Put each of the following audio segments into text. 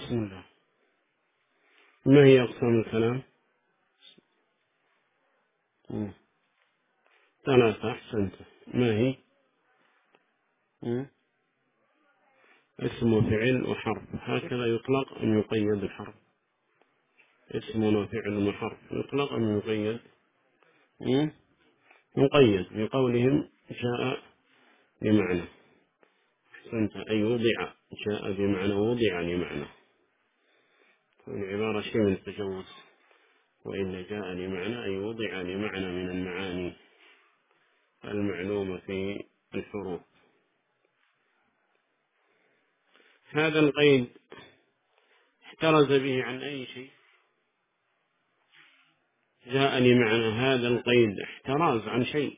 بسم الله. ما هي أقسام الكلام؟ مم. ثلاثة، أحسنت. ما هي؟ مم. اسم وفعل وحرف، هكذا يطلق أم يقيد الحرف؟ اسم وفعل وحرف يطلق أم يقيد؟ مم. يقيد بقولهم جاء بمعنى. أحسنت، أي وضع. جاء بمعنى وضع لمعنى، العبارة شيء من التجوز. وإن جاء لمعنى أي وضع لمعنى من المعاني المعلومة في الحروف. هذا القيد احترز به عن أي شيء؟ جاء لمعنى، هذا القيد احتراز عن شيء.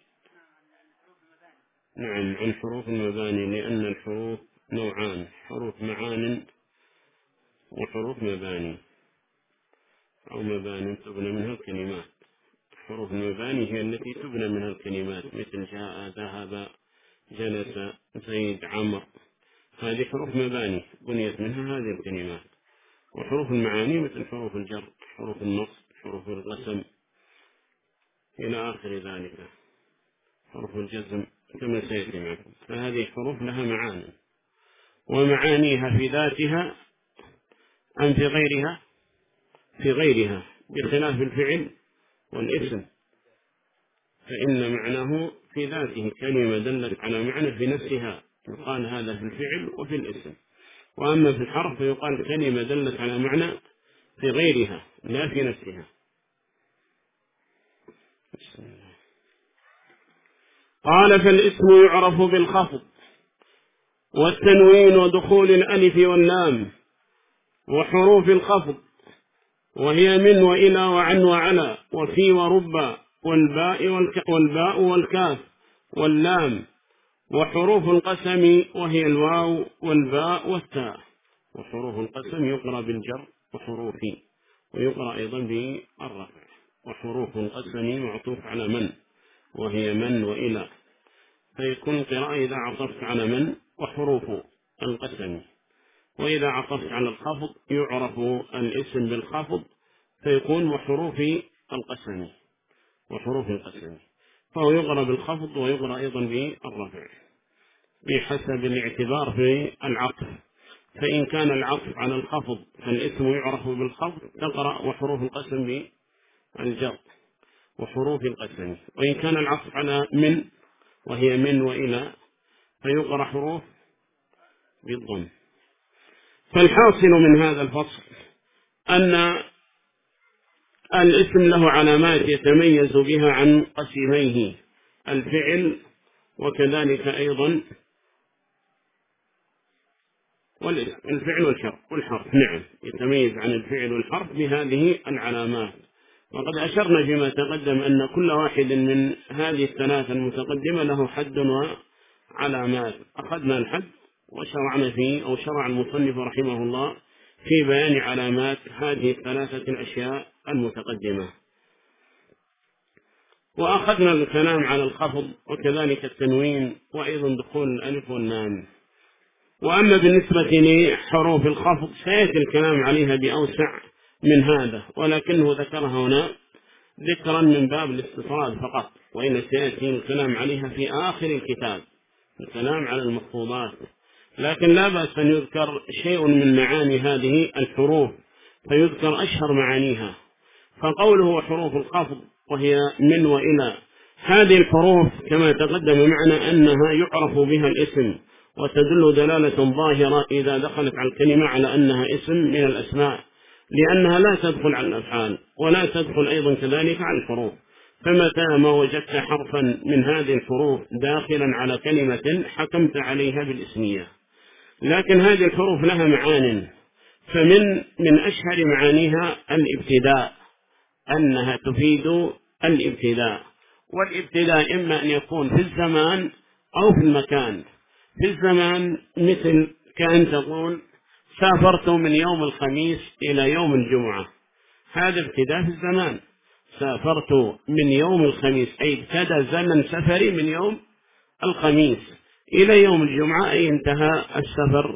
نعم، عن حروف المباني، لأن الحروف نوعان: حروف معان وحروف مباني، أو مباني تبنى منها الكلمات. حروف المباني هي التي تبنى منها الكلمات، مثل جاء، ذهب، جلس، زيد، عمر. هذه حروف مباني بنيت منها هذه الكلمات. وحروف المعاني مثل حروف الجر، حروف النصب، حروف القسم، إلى آخر ذلك، حروف الجزم كما سيأتي معكم. فهذه الحروف لها معاني، ومعانيها في ذاتها أم في غيرها؟ في غيرها، بخلاف الفعل والاسم، فإن معناه في ذاته كلمة دلت على معنى في نفسها، يقال هذا في الفعل وفي الاسم. وأما في الحرف فيقال كلمة دلت على معنى في غيرها لا في نفسها. قال: فالاسم يعرف بالخفض والتنوين ودخول الألف واللام وحروف الخفض، وهي من وإلى وعن وعلى وفي ورب والباء والكاف واللام، وحروف القسم وهي الواو والباء والتاء. وحروف القسم يقرأ بالجر وحروفي، ويقرأ أيضا بالرفع. وحروف القسم معطوف على من، وهي من وإلى، فيكون قراءة إذا عطفت على من وحروف القسم. وإذا عطفت على الخفض يعرف الاسم بالخفض، فيكون وحروف القسم، وحروف القسم، فهو يقرأ بالخفض ويقرأ أيضا بالرفع بحسب الاعتبار في العطف. فإن كان العطف على الخفض فالاسم يعرف بالخفض، تقرأ وحروف القسم بالجر وحروف القسم. وإن كان العطف على من، وهي من وإلى، فيقرأ حروف بالضم. فالحاصل من هذا الفصل أن الاسم له علامات يتميز بها عن قسميه: الفعل وكذلك أيضا الفعل والحرف. نعم، يتميز عن الفعل والحرف بهذه العلامات. وقد أشرنا فيما تقدم أن كل واحد من هذه الثلاثة المتقدمة له حد وعلامات. أخذنا الحد وشرعنا فيه، أو شرع المصنف رحمه الله في بيان علامات هذه الثلاثة الأشياء المتقدمة. وأخذنا الكلام على الخفض وكذلك التنوين، وأيضا دخول الألف واللام. وأما بالنسبة لحروف الخفض سيأتي الكلام عليها بأوسع من هذا، ولكنه ذكرها هنا ذكرا من باب الاستطراد فقط، وإن سيأتي الكلام عليها في آخر الكتاب، الكلام على المخفوضات. لكن لا بأس أن يذكر شيء من معاني هذه الحروف، فيذكر أشهر معانيها. فقوله حروف الخفض وهي من وإلى، هذه الحروف كما تقدم معنا أنها يعرف بها الاسم، وتدل دلالة ظاهرة إذا دخلت على الكلمة على أنها اسم من الأسماء، لأنها لا تدخل على الأفعال ولا تدخل أيضا كذلك على الحروف. فمتى ما وجدت حرفا من هذه الحروف داخلا على كلمة حكمت عليها بالاسمية. لكن هذه الحروف لها معان، فمن أشهر معانيها الابتداء، أنها تفيد الابتداء. والابتداء إما أن يكون في الزمان أو في المكان. في الزمان مثل كأن تقول سافرت من يوم الخميس إلى يوم الجمعة، هذا ابتداء في الزمان. سافرت من يوم الخميس أي ابتدى زمن سفري من يوم الخميس إلى يوم الجمعة، أي انتهى السفر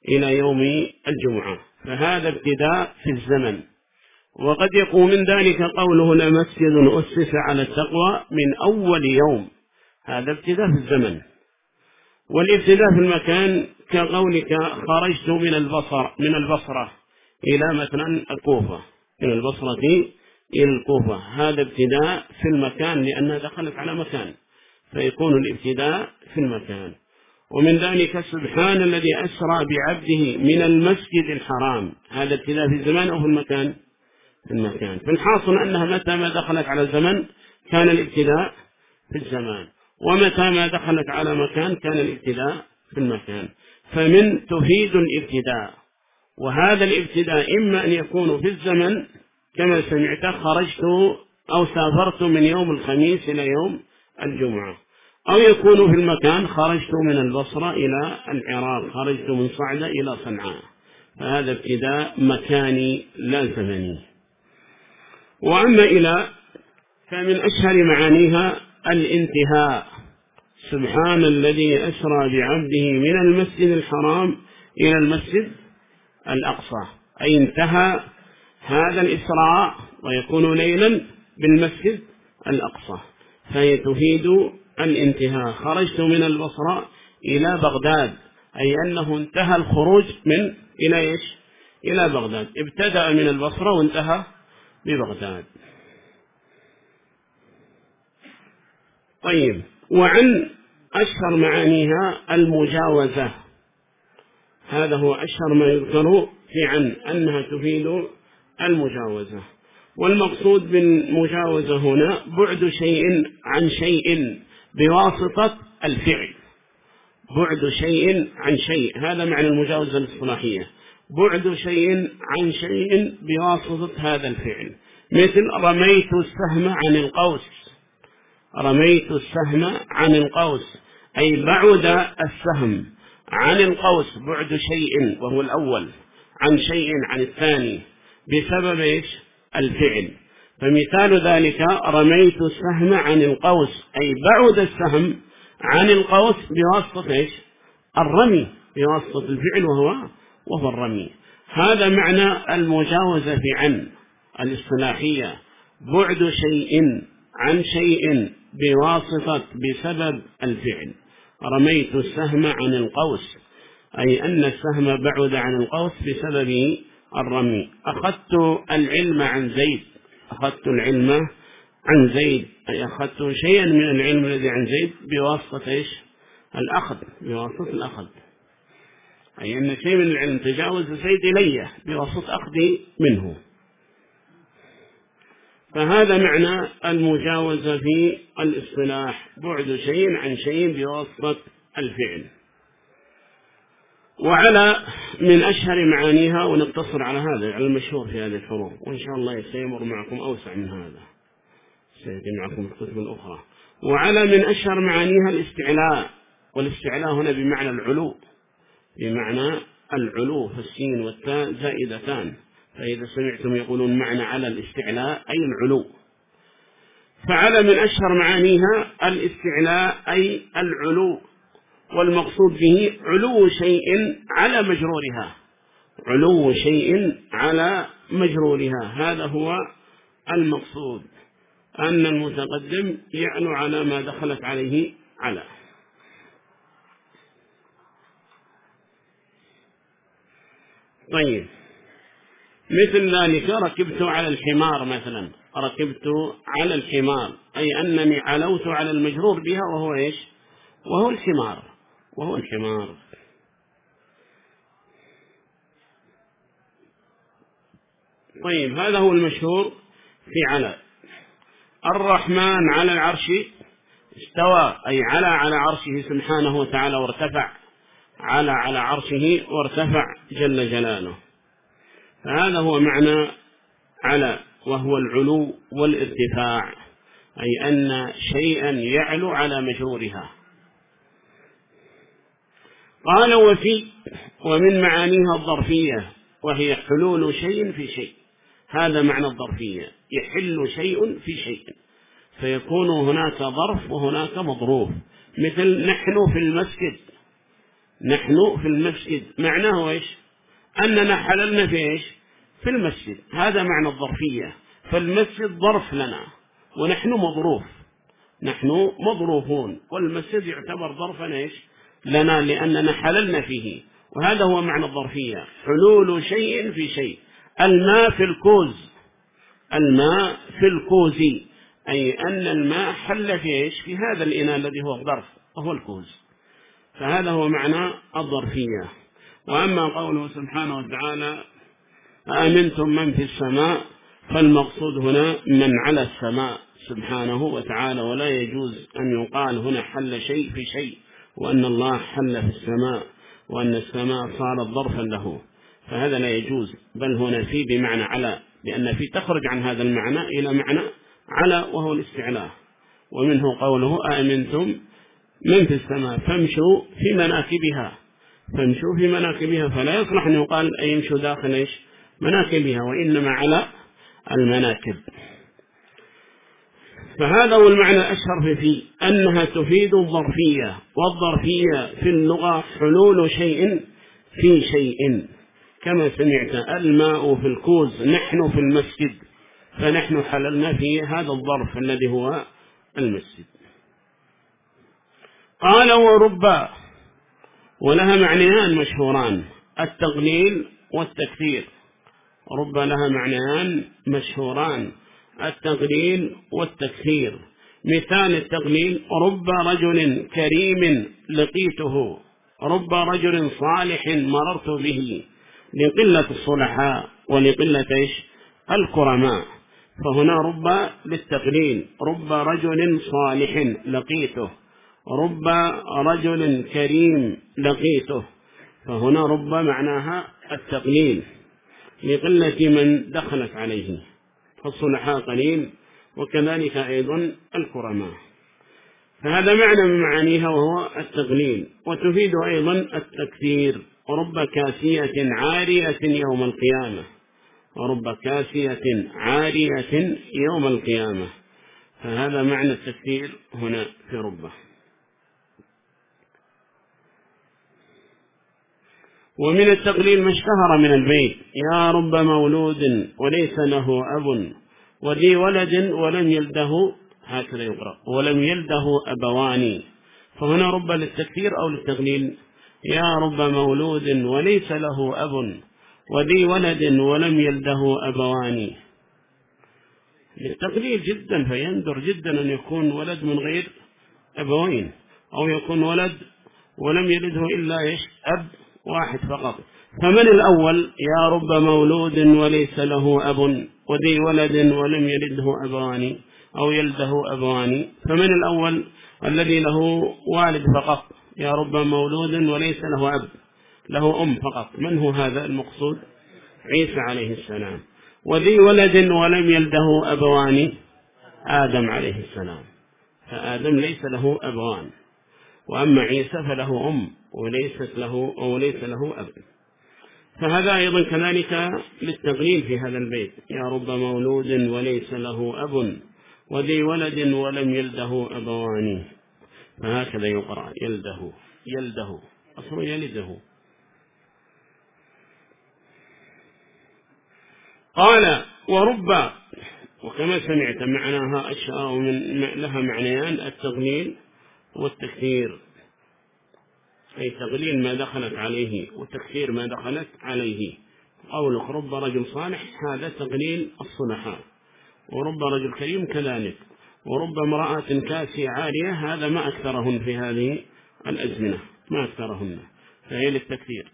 إلى يوم الجمعة، فهذا ابتداء في الزمن. وقد يكون من ذلك قوله لمسجد أسس على التقوى من أول يوم، هذا ابتداء في الزمن. والابتداء في المكان كقولك خرجت من البصرة إلى مثلا الكوفة، من البصرة إلى الكوفة، هذا ابتداء في المكان لأنها دخلت على مكان، فيكون الابتداء في المكان. ومن ذلك سبحان الذي أسرى بعبده من المسجد الحرام، هذا ابتداء في الزمان أو في المكان؟ في المكان. فالحاصل أنها متى ما دخلت على الزمن كان الابتداء في الزمان، ومتى ما دخلت على مكان كان الابتداء في المكان. فمن تفيد الابتداء، وهذا الابتداء إما أن يكون في الزمن كما سمعت خرجت أو سافرت من يوم الخميس إلى يوم الجمعة، أو يكون في المكان خرجت من البصرة إلى العراق، خرجت من صعدة إلى صنعاء، فهذا ابتداء مكاني لا زمني. وأما إلى فمن أشهر معانيها الانتهاء، سبحان الذي أسرى بعبده من المسجد الحرام إلى المسجد الأقصى، أي انتهى هذا الإسراء ويكون ليلا بالمسجد الأقصى، فهي تفيد الانتهاء. خرجت من البصرة إلى بغداد، أي أنه انتهى الخروج من إلى إيش؟ إلى بغداد، ابتدأ من البصرة وانتهى ببغداد. طيب، وعن أشهر معانيها المجاوزة، هذا هو أشهر ما يذكر في عن أنها تفيد المجاوزة. والمقصود بالمجاوزة هنا بعد شيء عن شيء بواسطة الفعل، بعد شيء عن شيء، هذا معنى المجاوزة الاصطلاحية، بعد شيء عن شيء بواسطة هذا الفعل. مثل رميت السهم عن القوس، رميت السهم عن القوس، أي بعد السهم عن القوس بعد شيء وهو الأول، عن شيء عن الثاني، بسبب إيش؟ الفعل. فمثال ذلك رميت السهم عن القوس، أي بعد السهم عن القوس بواسطة إيش؟ الرمي، بواسطة الفعل وهو الرمي. هذا معنى المجاوزة في عن الاصطلاحية، بعد شيء عن شيء بواسطة بسبب الفعل. رميت السهم عن القوس، أي أن السهم بعد عن القوس بسبب الرمي. أخذت العلم عن زيد، أخذت العلم عن زيد، أي أخذت شيئا من العلم الذي عن زيد بواسطة إيش؟ الأخذ، بواسطة الأخذ، أي أن شيء من العلم تجاوز زيد إليه بواسطة أخذي منه. فهذا معنى المجاوزة في الاصطلاح، بعد شيء عن شيء بواسطة الفعل. وعلى من أشهر معانيها، ونقتصر على هذا، على المشهور في هذه الحروف، وإن شاء الله سيمر معكم أوسع من هذا، سيأتي معكم الكتب الأخرى. وعلى من أشهر معانيها الاستعلاء، والاستعلاء هنا بمعنى العلو، بمعنى العلو، فالسين والتاء زائدتان، فإذا سمعتم يقولون معنى على الاستعلاء أي العلو. فعلى من أشهر معانيها الاستعلاء أي العلو، والمقصود به علو شيء على مجرورها، علو شيء على مجرورها، هذا هو المقصود، أن المتقدم يعلو على ما دخلت عليه على. طيب، مثل ذلك ركبت على الحمار مثلا، ركبت على الحمار، أي أنني علوت على المجرور بها وهو إيش؟ وهو الحمار، وهو الحمار. طيب، هذا هو المشهور في على. الرحمن على العرش استوى، أي على عرشه سبحانه وتعالى وارتفع، على عرشه وارتفع جل جلاله، فهذا هو معنى على، وهو العلو والارتفاع، أي أن شيئا يعلو على مجرورها. قال ومن معانيها الظرفية، وهي حلول شيء في شيء، هذا معنى الظرفية، يحل شيء في شيء، فيكون هناك ظرف وهناك مظروف. مثل نحن في المسجد، نحن في المسجد معناه إيش؟ أننا حللنا في إيش؟ في المسجد. هذا معنى الظرفية. فالمسجد ظرف لنا ونحن مظروف، نحن مظروفون، والمسجد يعتبر ظرفا إيش؟ لنا لأننا حللنا فيه. وهذا هو معنى الظرفية، حلول شيء في شيء. الماء في الكوز، الماء في الكوز، أي أن الماء حل في إيش؟ في هذا الإناء الذي هو الظرف وهو الكوز. فهذا هو معنى الظرفية. وأما قوله سبحانه وتعالى أأمنتم من في السماء، فالمقصود هنا من على السماء سبحانه وتعالى، ولا يجوز أن يقال هنا حل شيء في شيء، وأن الله حل في السماء وأن السماء صارت ظرفا له، فهذا لا يجوز. بل هنا في بمعنى على، لأن في تخرج عن هذا المعنى إلى معنى على وهو الاستعلاء. ومنه قوله أأمنتم من في السماء فامشوا في مناكبها، فامشوا في مناكبها، فلا يصلح أن يقال أي يمشوا داخل إيش؟ مناكبها، وإنما على المناكب. فهذا هو المعنى الأشهر فيه، أنها تفيد الظرفية، والظرفية في اللغة حلول شيء في شيء، كما سمعت الماء في الكوز، نحن في المسجد، فنحن حللنا في هذا الظرف الذي هو المسجد. قال ورب، ولها معنيان مشهوران، التقليل والتكثير. رب لها معنيان مشهوران، التقليل والتكثير. مثال التقليل: رب رجل كريم لقيته، رب رجل صالح مررت به، لقلة الصلحاء ولقلة الكرماء. فهنا رب للتقليل، رب رجل صالح لقيته، رب رجل كريم لقيته. فهنا رب معناها التقليل لقلة من دخلت عليه، فالصلحاء قليل، وكذلك أيضا الكرماء. فهذا معنى من معانيها وهو التقليل. وتفيد أيضا التكثير: رب كاسية عارية يوم القيامة، ورب كاسية عارية يوم القيامة. فهذا معنى التكثير هنا في ربه. ومن التقليل ما اشتهر من البيت: يا رب مولود وليس له أب، وذي ولد ولم يلده، هكذا يقرأ، ولم يلده أبوان. فهنا رب للتكثير أو للتقليل: يا رب مولود وليس له أب، وذي ولد ولم يلده أبوان. للتقليل جدا، فيندر جدا أن يكون ولد من غير أبوين، أو يكون ولد ولم يلده إلا أب واحد فقط. فمن الأول: يا رب مولود وليس له أب، وذي ولد ولم يلده أبوان أو يلده أبوان. فمن الأول الذي له والد فقط: يا رب مولود وليس له أب، له أم فقط. من هو هذا المقصود؟ عيسى عليه السلام. وذي ولد ولم يلده أبوان، آدم عليه السلام. فآدم ليس له أبوان، وأما عيسى فله أم وليس له أب. فهذا أيضا كذلك للتقليل في هذا البيت: يا رب مولود وليس له أب، وذي ولد ولم يلده أبوان. فهكذا يقرأ: يلده أصلا يلده. قال ورب، وكما سمعت معناها أشهر لها معنيان: التقليل والتكثير، أي تقليل ما دخلت عليه وتكثير ما دخلت عليه. قولك رب رجل صالح هذا تقليل الصلحاء، ورب رجل كريم كذلك، ورب امرأة كاسية عارية، هذا ما أكثرهن في هذه الأزمنة، ما أكثرهن، فهي للتكثير.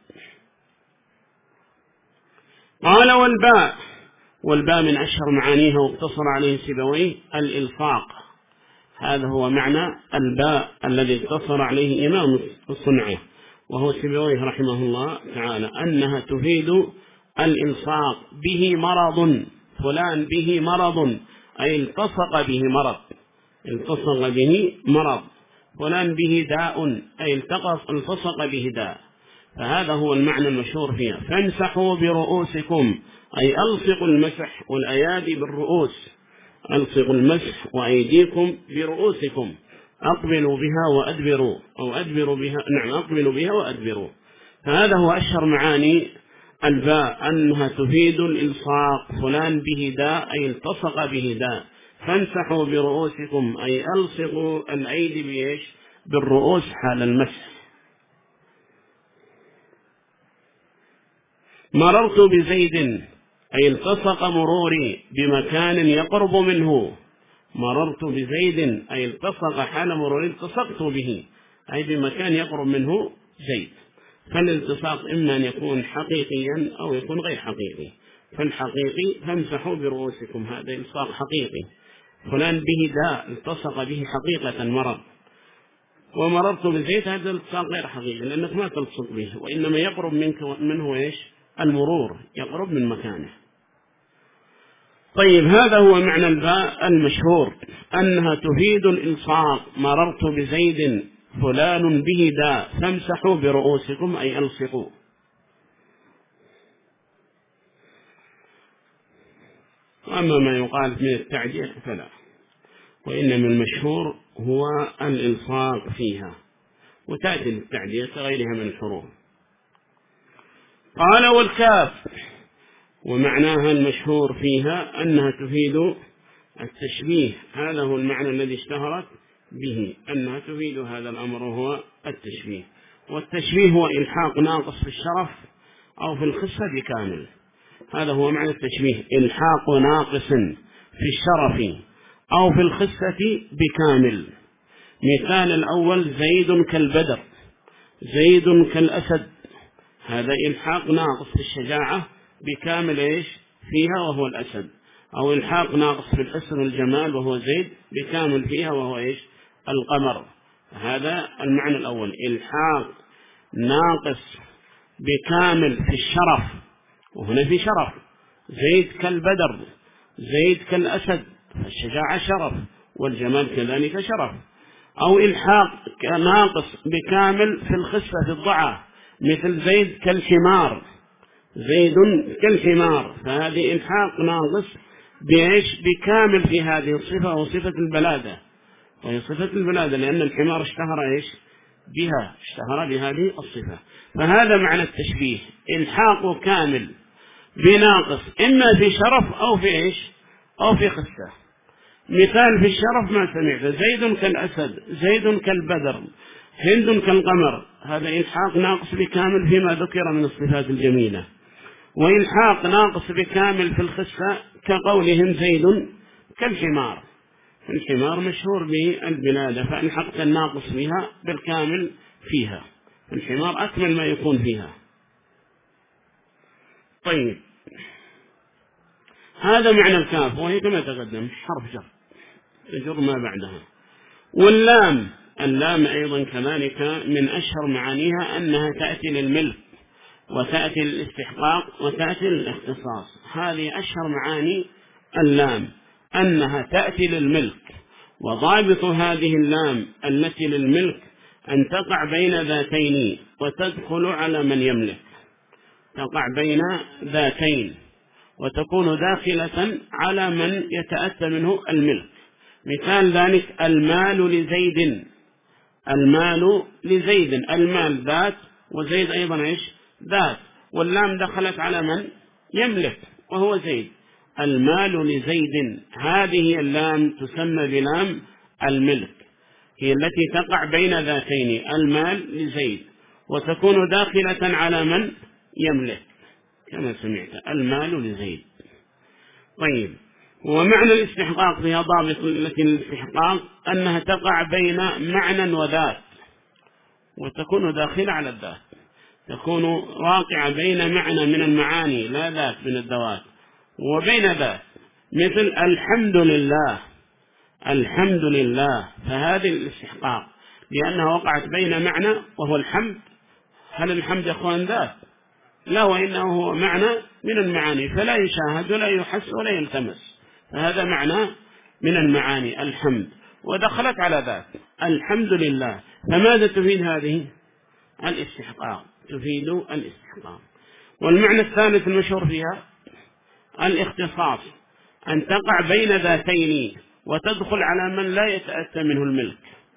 قال والباء من أشهر معانيها واقتصر عليه سيبويه: الإلصاق. هذا هو معنى الباء الذي اقتصر عليه إمام الصنعة وهو سيبويه رحمه الله تعالى، أنها تفيد الإلصاق، به مرض، فلان به مرض، أي التصق به مرض، التصق به مرض. فلان به داء، أي التصق به داء. فهذا هو المعنى المشهور فيها. فامسحوا برؤوسكم، أي ألصقوا المسح والأيادي بالرؤوس، ألصقوا المسح وأيديكم برؤوسكم، أقبلوا بها وأدبروا، أو أدبروا بها، نعم أقبلوا بها وأدبروا. فهذا هو أشهر معاني الباء، أنها تفيد الإلصاق، فلان به داء أي التصق به داء. فامسحوا برؤوسكم أي ألصقوا الأيدي بإيش؟ بالرؤوس حال المسح. مررت بزيد أي التصق مروري بمكان يقرب منه. مررت بزيد أي التصق حال مروري، التصقت به أي بمكان يقرب منه زيد. فالالتصاق إما أن يكون حقيقيا أو يكون غير حقيقي. فالحقيقي فامسحوا برؤوسكم، هذا التصاق حقيقي، فلان به داء التصق به حقيقة مرض. ومررت بزيد هذا التصاق غير حقيقي، لأنك ما تلصق به، وإنما يقرب منه إيش؟ المرور، يقرب من مكانه. طيب، هذا هو معنى الباء المشهور، أنها تفيد الإلصاق. مررت بزيد فلان به داء فامسحوا برؤوسكم أي ألصقوا. وأما ما يقال من التعجيل فلا، وإنما المشهور هو الإلصاق فيها، وتأتي التعجيل كغيرها من الحروف. قال والكاف، ومعناها المشهور فيها أنها تفيد التشبيه. هذا هو المعنى الذي اشتهرت به، أنها تفيد هذا الأمر وهو التشبيه. والتشبيه هو إلحاق ناقص في الشرف أو في الخصة بكامل. هذا هو معنى التشبيه، إلحاق ناقص في الشرف أو في الخصة بكامل. مثال الأول زيد كالبدر، زيد كالأسد، هذا إلحاق ناقص في الشجاعة بكامل إيش فيها وهو الأسد، أو إلحاق ناقص في الحسن والجمال وهو زيد بكامل فيها وهو إيش القمر. هذا المعنى الأول، إلحاق ناقص بكامل في الشرف، وهنا في شرف، زيد كالبدر، زيد كالأسد، الشجاعة شرف والجمال كذلك شرف. أو إلحاق ناقص بكامل في الخصة في الضعة، مثل زيد كالحمار، زيد كالحمار، فهذه إلحاق ناقص بإيش بكامل في هذه الصفة، وصفة البلادة، وهي صفة البلادة لأن الحمار اشتهر إيش بها، اشتهر بهذه الصفة. فهذا معنى التشبيه، إلحاق كامل بناقص، إما في شرف أو في إيش أو في خصة. مثال في الشرف ما سمعت، زيد كالأسد، زيد كالبدر، هند كالقمر، هذا إلحاق ناقص بكامل فيما ذكر من الصفات الجميلة. وإلحاق ناقص بكامل في الخصة كقولهم زيد كالحمار، الحمار مشهور بالبلادة، فألحقت الناقص بها بالكامل فيها، الحمار أكمل ما يكون فيها. طيب، هذا معنى الكاف، وهي كما تقدم حرف جر يجر ما بعدها. واللام، اللام أيضا كذلك من أشهر معانيها أنها تأتي للملك وتأتي للاستحقاق وتأتي للاختصاص. هذه أشهر معاني اللام، أنها تأتي للملك. وضابط هذه اللام التي للملك أن تقع بين ذاتين وتدخل على من يملك، تقع بين ذاتين وتكون داخلة على من يتأتى منه الملك. مثال ذلك المال لزيد، المال لزيد، المال ذات وزيد أيضا إيش ذات، واللام دخلت على من يملك وهو زيد. المال لزيد، هذه اللام تسمى بلام الملك، هي التي تقع بين ذاتين، المال لزيد، وتكون داخلة على من يملك كما سمعت، المال لزيد. طيب، ومعنى الاستحقاق فيها ضابط التي الاستحقاق أنها تقع بين معنى وذات وتكون داخلة على الذات، تكون واقعة بين معنى من المعاني لا ذات من الذوات وبين ذات، مثل الحمد لله، الحمد لله، فهذه الاستحقاق لأنها وقعت بين معنى وهو الحمد. هل الحمد يا أخوان ذات؟ لا، وإنه هو معنى من المعاني، فلا يشاهد ولا يحس ولا يلتمس، فهذا معنى من المعاني الحمد، ودخلت على ذات الحمد لله. فماذا تفيد هذه؟ الاستحقاق، تفيد الاستحقاق. والمعنى الثالث المشهور فيها الاختصاص، أن تقع بين ذاتين وتدخل على من لا يتأتى منه الملك،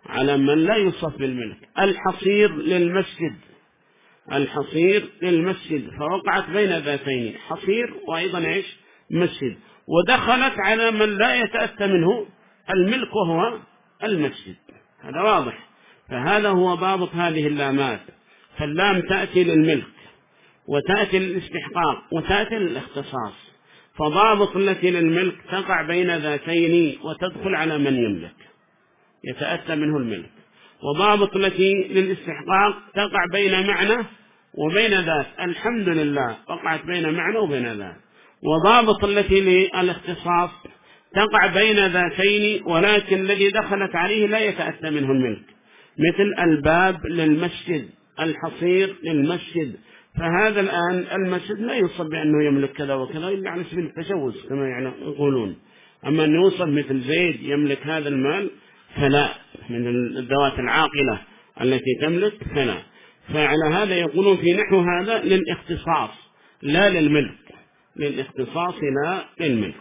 على من لا يوصف بالملك. الحصير للمسجد، الحصير للمسجد، فوقعت بين ذاتين، حصير وأيضا إيش مسجد، ودخلت على من لا يتأتى منه الملك وهو المسجد. هذا واضح. فهذا هو ضابط هذه اللامات. فاللام تأتي للملك وتأتي للاستحقاق وتأتي للاختصاص. فضابط التي للملك تقع بين ذاتين وتدخل على من يملك يتأتى منه الملك، وضابط التي للاستحقاق تقع بين معنى وبين ذات، الحمد لله وقعت بين معنى وبين ذات. وضابط التي للاختصاص تقع بين ذاتين ولكن الذي دخلت عليه لا يتأتى منه الملك، مثل الباب للمسجد، الحصير للمسجد. فهذا الآن المسجد لا يوصف بأنه يملك كذا وكذا إلا على سبيل التجوز كما يقولون. أما أن يوصف مثل زيد يملك هذا المال فلا، من الذوات العاقلة التي تملك فلا. فعلى هذا يقولون في نحو هذا للاختصاص لا للملك، للاختصاص لا للملك.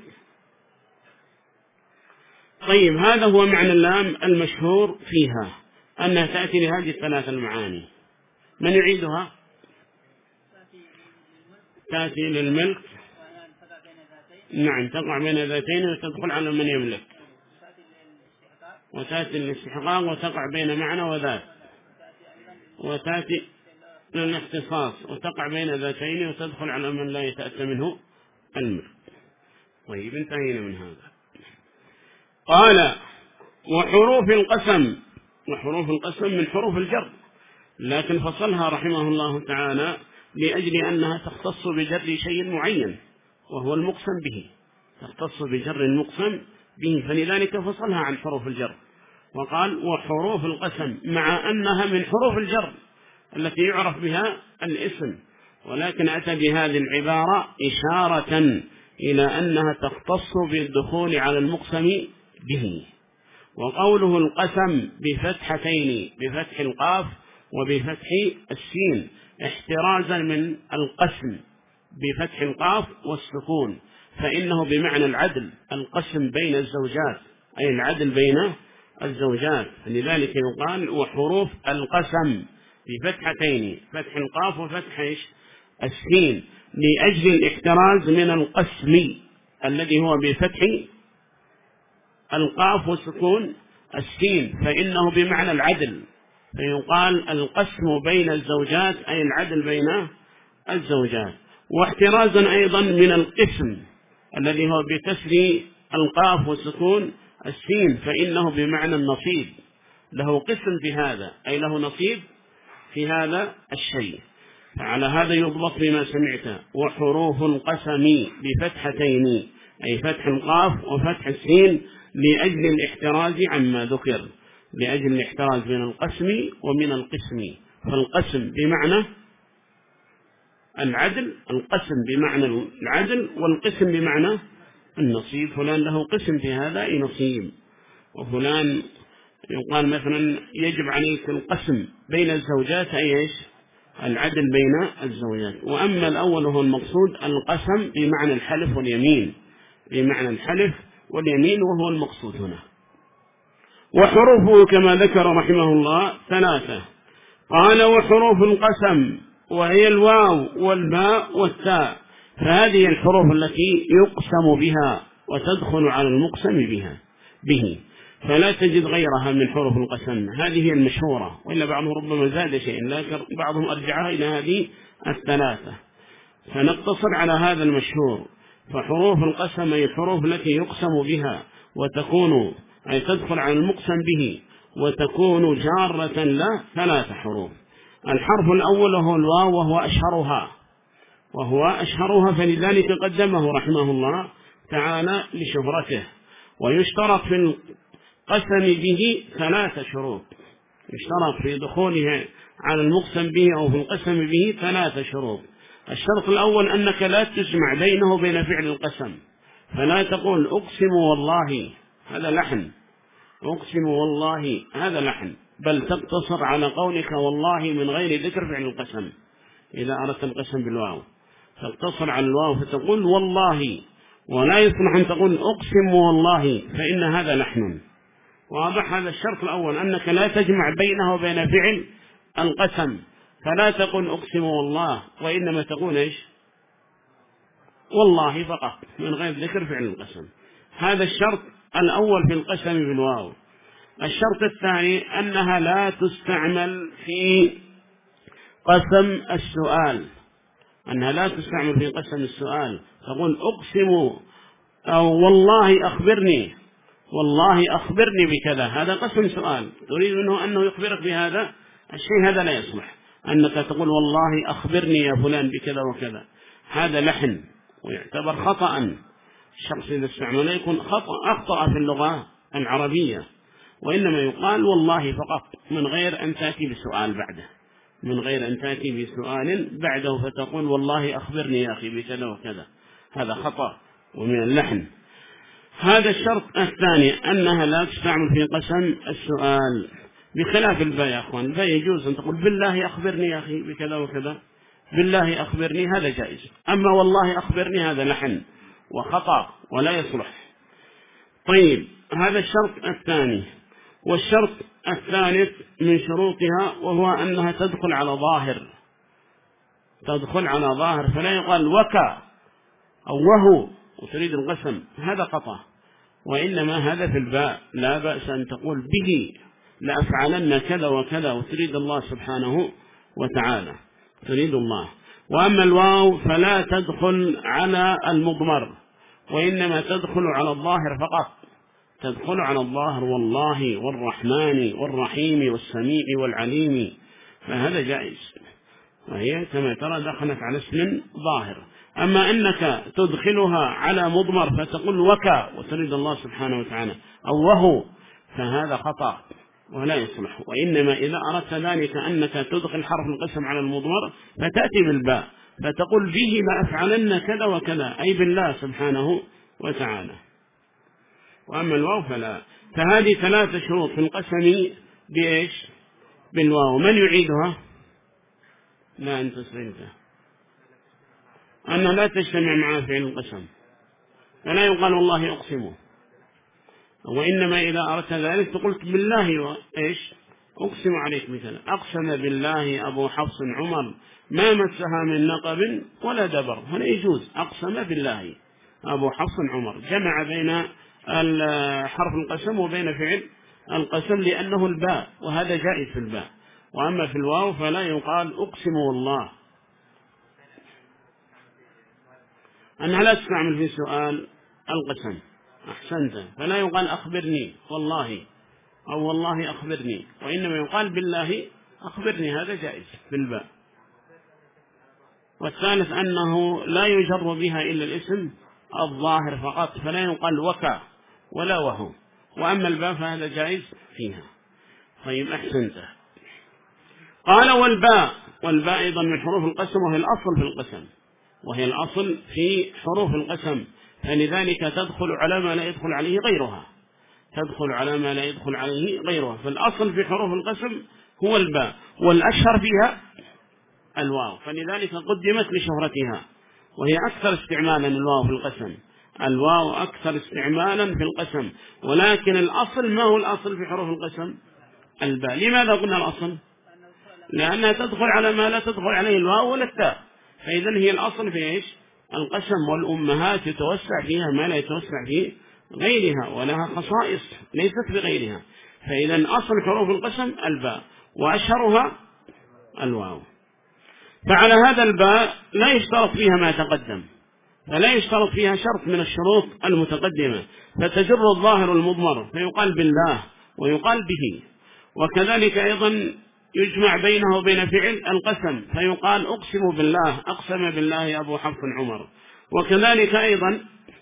طيب، هذا هو معنى اللام المشهور فيها، أنها تأتي لهذه الثلاث المعاني. من يعيدها؟ تأتي للملك، نعم تقع بين ذاتين وتدخل على من يملك، وتأتي للاستحقاق وتقع بين معنى وذات، وتأتي للاختصاص وتقع بين ذاتين وتدخل على من لا يتأتى منه الملك. طيب، انتهينا من هذا. قال: وحروف القسم، وحروف القسم من حروف الجر، لكن فصلها رحمه الله تعالى لأجل أنها تختص بجر شيء معين وهو المقسم به، تختص بجر المقسم به، فلذلك فصلها عن حروف الجر وقال: وحروف القسم، مع أنها من حروف الجر التي يعرف بها الاسم، ولكن أتى بهذه العبارة إشارة إلى أنها تختص بالدخول على المقسم به. وقوله القسم بفتحتين، بفتح القاف وبفتح السين، احترازا من القسم بفتح القاف والسكون، فإنه بمعنى العدل، القسم بين الزوجات أي العدل بين الزوجات، لذلك يقال وحروف القسم بفتحتين، فتح القاف وفتح السين، لأجل الاحتراز من القسم الذي هو بفتح القاف وسكون السين، فإنه بمعنى العدل، فيقال القسم بين الزوجات أي العدل بين الزوجات. واحترازا أيضا من القسم الذي هو بكسر القاف وسكون السين، فإنه بمعنى النصيب، له قسم في هذا أي له نصيب في هذا الشيء. فعلى هذا يضبط بما سمعت: وحروف القسم بفتحتين أي فتح القاف وفتح السين، لأجل الاحتراز عما ذكر، لأجل الاحتراز من القسم ومن القسم. فالقسم بمعنى العدل، القسم بمعنى العدل، والقسم بمعنى النصيب. فلان له قسم في هذا أي نصيب، وفلان يقال مثلا يجب عليك القسم بين الزوجات أي إيش؟ العدل بين الزوجات. وأما الأول هو المقصود القسم بمعنى الحلف واليمين، بمعنى الحلف واليمين، وهو المقصود هنا. وحروفه كما ذكر رحمه الله ثلاثة. قال: وحروف القسم، وهي الواو والباء والتاء، فهذه الحروف التي يقسم بها وتدخل على المقسم به، فلا تجد غيرها من حروف القسم، هذه هي المشهورة، وإلا بعضهم ربما زاد شيء، لكن بعضهم أرجعها إلى هذه الثلاثة، فنقتصر على هذا المشهور. فحروف القسم هي الحروف التي يقسم بها وتكون أي تدخل على المقسم به وتكون جارة له، ثلاثة حروف. الحرف الأول هو الواو وهو أشهرها، فلذلك قدمه رحمه الله تعالى لشهرته. ويشترط في القسم به ثلاثة شروط، يشترط في دخوله على المقسم به أو في القسم به ثلاثة شروط. الشرط الأول أنك لا تجمع بينه وبين فعل القسم، فلا تقول أقسم والله، هذا لحن، أقسم والله هذا لحن، بل تقتصر على قولك والله من غير ذكر فعل القسم. إذا أردت القسم بالواو تقتصر على الواو فتقول والله، ولا يصلح أن تقول أقسم والله، فإن هذا لحن، واضح. هذا الشرط الأول، أنك لا تجمع بينه وبين فعل القسم، فلا تقول أقسم والله، وإنما تقول إيش؟ والله فقط من غير ذكر فعل القسم. هذا الشرط الأول في القسم بالواو. الشرط الثاني أنها لا تستعمل في قسم السؤال، أنها لا تستعمل في قسم السؤال، تقول أقسم أو والله أخبرني، والله أخبرني بكذا، هذا قسم سؤال تريد منه أنه يخبرك بهذا الشيء، هذا لا يصلح. أنك تقول والله أخبرني يا فلان بكذا وكذا، هذا لحن ويعتبر خطأ. الشخص إذا استعمل يكون أخطأ في اللغة العربية، وإنما يقال والله فقط من غير أن تأتي بسؤال بعده، من غير أن تأتي بسؤال بعده فتقول والله أخبرني يا أخي بكذا وكذا، هذا خطأ ومن اللحن. هذا الشرط الثاني أنها لا تستعمل في قسم السؤال، بخلاف الباء يا أخوان. الباء يجوز أن تقول بالله أخبرني يا أخي بكذا وكذا، بالله أخبرني، هذا جائز. أما والله أخبرني هذا لحن وخطأ ولا يصلح. طيب، هذا الشرط الثاني. والشرط الثالث من شروطها وهو أنها تدخل على ظاهر، تدخل على ظاهر، فلا يقال وكا أو وهو وتريد القسم، هذا خطأ. وإنما هذا في الباء لا بأس أن تقول به لأفعلن كذا وكذا وتريد الله سبحانه وتعالى، تريد الله. وأما الواو فلا تدخل على المضمر، وإنما تدخل على الظاهر فقط، تدخل على الظاهر، والله والرحمن والرحيم والسميع والعليم، فهذا جائز، وهي كما ترى دخلت على اسم ظاهر. أما أنك تدخلها على مضمر فتقول وكا وتريد الله سبحانه وتعالى أو وهو، فهذا خطأ ولا يصلح. وإنما إذا أردت ذلك أنك تدخل حرف القسم على المضمر فتأتي بالباء فتقول به لأفعلن كذا وكذا، أي بالله سبحانه وتعالى. وأما الواو فلا. فهذه ثلاثة شروط في القسم بإيش؟ بالواو. من يعيدها؟ لا أنت سئلته. أنه لا تجتمع مع فعل القسم، فلا يقال والله أقسم، وإنما إذا أردت ذلك فقلت بالله إيش؟ أقسم عليك. مثلا أقسم بالله أبو حفص عمر ما مسها من نقب ولا دبر، هنا يجوز أقسم بالله أبو حفص عمر، جمع بين حرف القسم وبين فعل القسم لأنه الباء، وهذا جائز في الباء. وأما في الواو فلا يقال أقسم والله، أنها لا تستعمل في سؤال القسم. أحسنت. فلا يقال أخبرني والله أو والله أخبرني، وإنما يقال بالله أخبرني، هذا جائز في الباء. والثالث أنه لا يجر بها إلا الاسم الظاهر فقط، فلا يقال وكا ولا وهو. وأما الباء فهذا جائز فيها. طيب، أحسنت. قال والباء، والباء أيضا من حروف القسم، وهي الأصل في القسم، وهي الأصل في حروف القسم، فلذلك تدخل على ما لا يدخل عليه غيرها، تدخل على ما لا يدخل عليه غيرها. فالأصل في حروف القسم هو الباء، والأشهر فيها الواو، فلذلك قدمت لشهرتها، وهي أكثر استعمالا الواو في القسم، الواو أكثر استعمالا في القسم. ولكن الأصل، ما هو الأصل في حروف القسم؟ الباء. لماذا قلنا الأصل؟ لأنها تدخل على ما لا تدخل عليه الواو ولا التاء، فإذا هي الأصل في إيش؟ القسم. والأمهات يتوسع فيها ما لا يتوسع في غيرها، ولها خصائص ليست بغيرها. فإذا أصل حروف القسم الباء، وأشهرها الواو. فعلى هذا الباء لا يشترط فيها ما تقدم، فلا يشترط فيها شرط من الشروط المتقدمة، فتجر الظاهر المضمر فيقال بالله ويقال به. وكذلك أيضا يجمع بينه وبين فعل القسم فيقال أقسم بالله، أقسم بالله أبو حفص عمر. وكذلك أيضا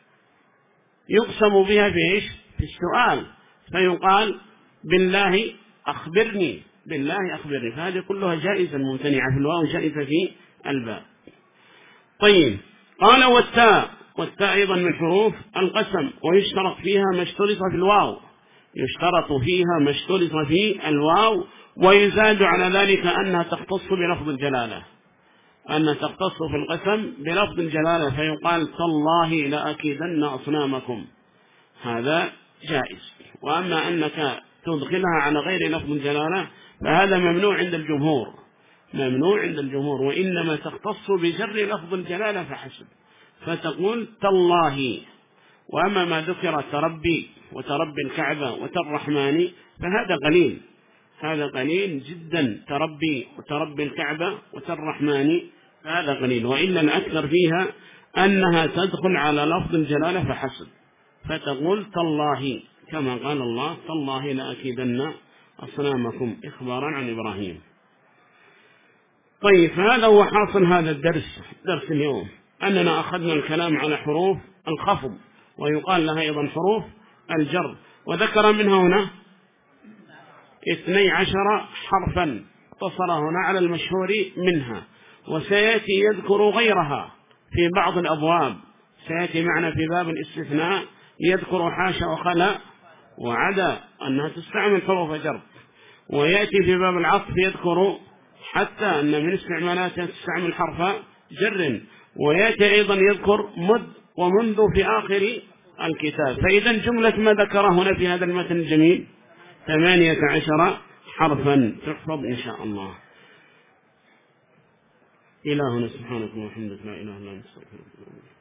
يقسم بها في إيش؟ في السؤال، فيقال بالله أخبرني، بالله أخبرني. فهذه كلها جائزة ممتنعة في الواو، جائزة في الباء. طيب، قال والتاء، والتاء أيضا من حروف القسم، ويشترط فيها ما اشترط في الواو، يشترط فيها ما اشترط في الواو، ويزاد على ذلك أنها تختص بلفظ الجلالة، أنها تختص في القسم بلفظ الجلالة، فيقال تالله لأكيدن أصنامكم، هذا جائز. وأما أنك تدخلها على غير لفظ الجلالة فهذا ممنوع عند الجمهور، ممنوع عند الجمهور، وإنما تختص بجر لفظ الجلالة فحسب، فتقول تالله. وأما ما ذكر تربي وتربي الكعبة وتالرحمن فهذا قليل، هذا قليل جدا، تربي وتربي الكعبة وتالرحمن فهذا قليل، وإلا الأكثر فيها أنها تدخل على لفظ الجلالة فحسب، فتقول تالله كما قال الله تالله لأكيدن أصنامكم إخبارا عن إبراهيم. طيب، هذا هو حاصل هذا الدرس، درس اليوم، أننا أخذنا الكلام على حروف الخفض، ويقال لها أيضا حروف الجر، وذكر منها هنا 12 حرفا، اقتصر هنا على المشهور منها، وسيأتي يذكر غيرها في بعض الأبواب، سيأتي معنا في باب الاستثناء يذكر حاشا وخلا وعدا أنها تستعمل حروف جر، ويأتي في باب العطف يذكر حتى أن من استعمالاتها تستعمل حرف جر، ويأتي أيضا يذكر مد ومنذ في آخر الكتاب. فإذا جملة ما ذكره هنا في هذا المتن الجميل 18 حرفا تحفظ إن شاء الله. إلهنا سبحانك وبحمدك لا إله إلا أنت استغفرك.